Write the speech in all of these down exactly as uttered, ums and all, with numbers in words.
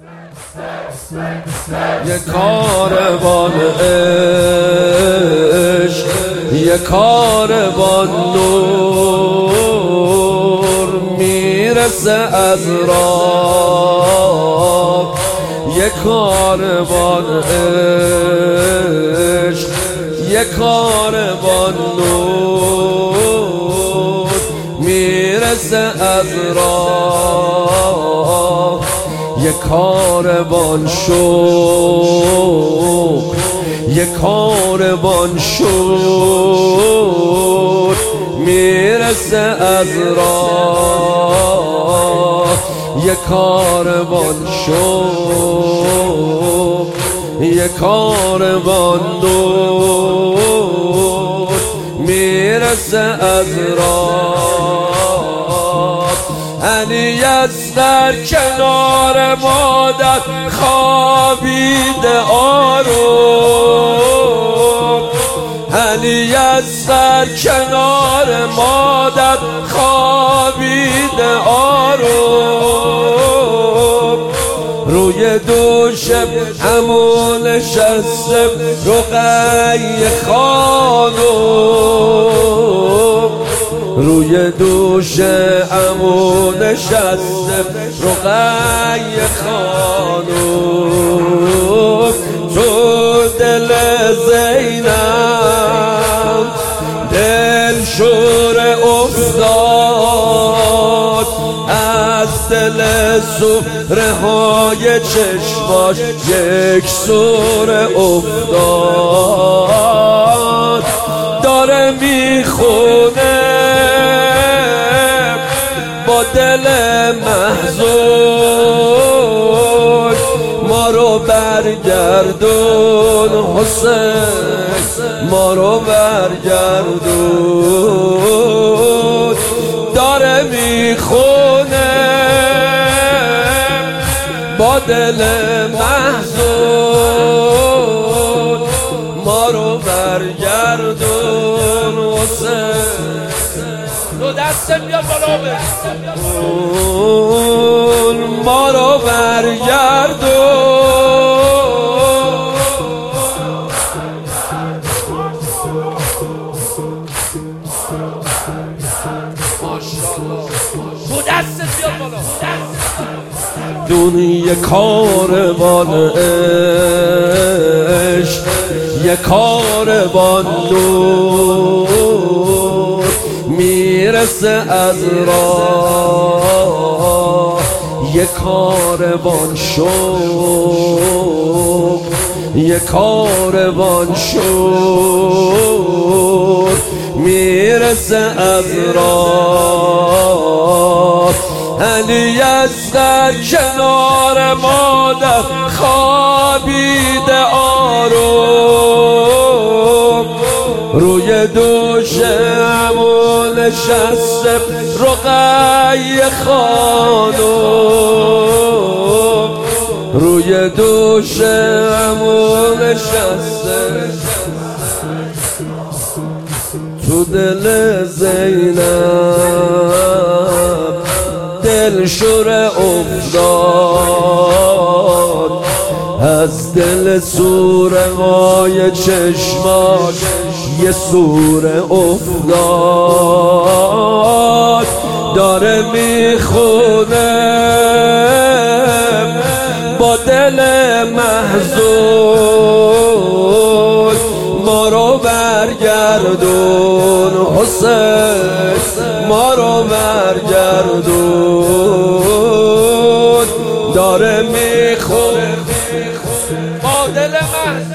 یه کاروان عشق، یه کاروان نور میرسه از راه، یه کاروان عشق، یه کاروان نور میرسه از راه، یه کاروان شوق، یه کاروان شوق میرسه از راه، یه کاروان شوق، یه کاروان نور میرسه از راه. علی اصغر کنار مادر خوابیده آروم، علی اصغر کنار مادر خوابیده آروم، روی دوشم همون نشسته رقیه خانم، روی دوش عمو نشسته رقیه خانم، تو دل زینب دل شور افتاد، از دل سوره های چشماش یک سوره افتاد، داره میخونه با دل محزون، ما رو برگردون حسین، ما رو برگردون، داره میخونه با دل محزون، ما رو برگردون حسین. دو دست بیار بالا بزن، ما رو برگردون. دو دست بیار بالا. دنیا کاروان عشق، یه کاروان نور میرسه از راه، یه کاروان شوق، یه کاروان شوق میرسه از راه. علی اصغر کنار مادر خوابیده آروم، روی دوشم نشسته رقیه خانم، روی دوشم نشسته، تو دل زینب دل شور افتاد، از دل سوره های چشماش یه سوره افتاد، داره میخونه با دل محزون، ما رو برگردون حسین، ما رو برگردون، داره میخونه با دل محزون.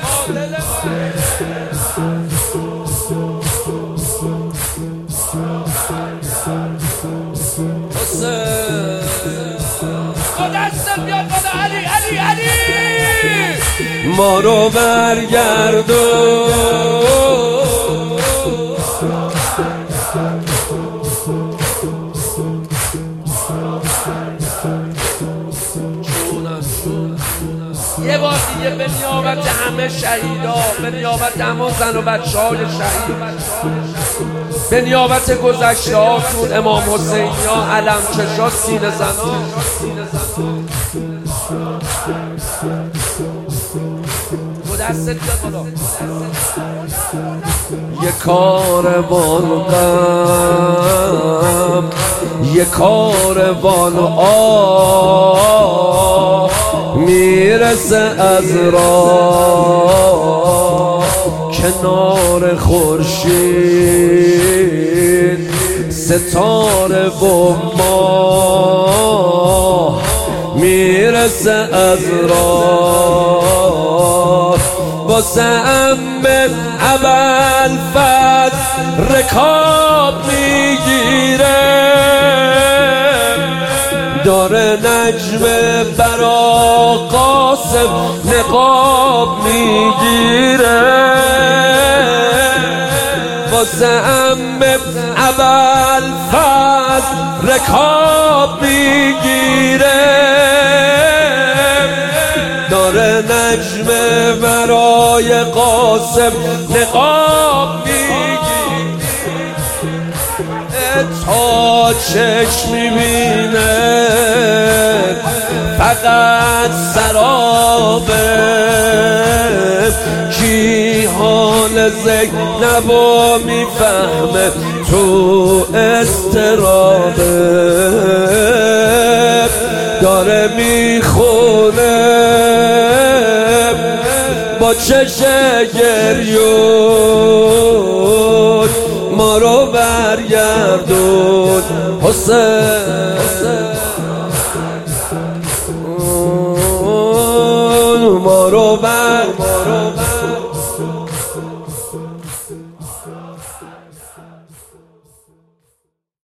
علی علی ما رو برگردون. یه بار دیگه به نیابت همه شهیدا، به نیابت همه زن و بچه های شهید، به نیابت گذشته هاتون امام حسینیا، علم چشا، سینه زنا، یه کاروان غم، یه کاروان آه میرسه از راه کنار خورشید، ستاره و ماه میرسه از راه. واسه امه اول فصل رکاب میگیره، داره نجمه برا قاسم نقاب میگیره. واسه امه اول فصل رکاب میگیره، داره نجمه برای قاسم نقاب میگیره. تا چشم میبینه فقط سرابه، کی حال زینبو میفهمه تو استرابه. داره میخونه با چش گریون، ما رو برگردون حسین، ما رو برگردون